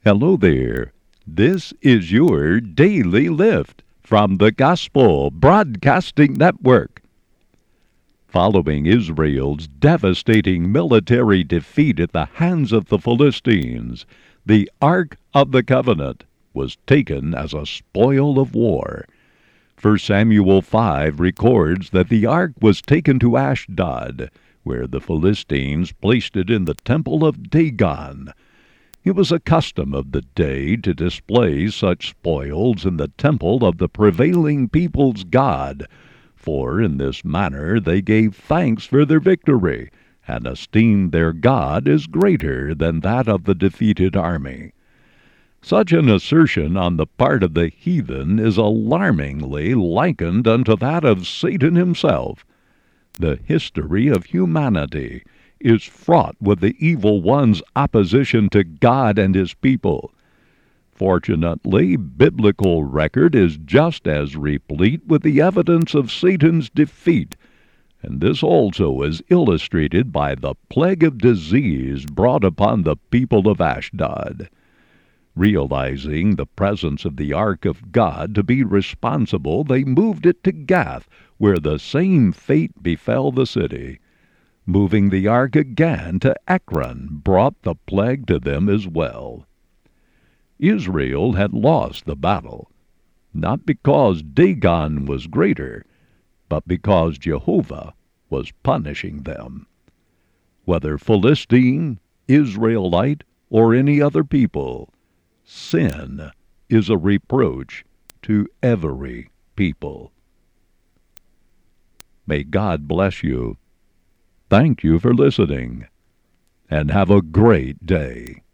Hello there. This is your Daily Lift from the Gospel Broadcasting Network. Following Israel's devastating military defeat at the hands of the Philistines, the Ark of the Covenant was taken as a spoil of war. 1 Samuel 5 records that the ark was taken to Ashdod, where the Philistines placed it in the temple of Dagon. It was a custom of the day to display such spoils in the temple of the prevailing people's god, for in this manner they gave thanks for their victory, and esteemed their God as greater than that of the defeated army. Such an assertion on the part of the heathen is alarmingly likened unto that of Satan himself. The history of humanity is fraught with the evil one's opposition to God and his people. Fortunately, biblical record is just as replete with the evidence of Satan's defeat, and this also is illustrated by the plague of disease brought upon the people of Ashdod. Realizing the presence of the ark of God to be responsible, they moved it to Gath, where the same fate befell the city. Moving the ark again to Ekron brought the plague to them as well. Israel had lost the battle, not because Dagon was greater, but because Jehovah was punishing them. Whether Philistine, Israelite, or any other people, sin is a reproach to every people. May God bless you. Thank you for listening, and have a great day.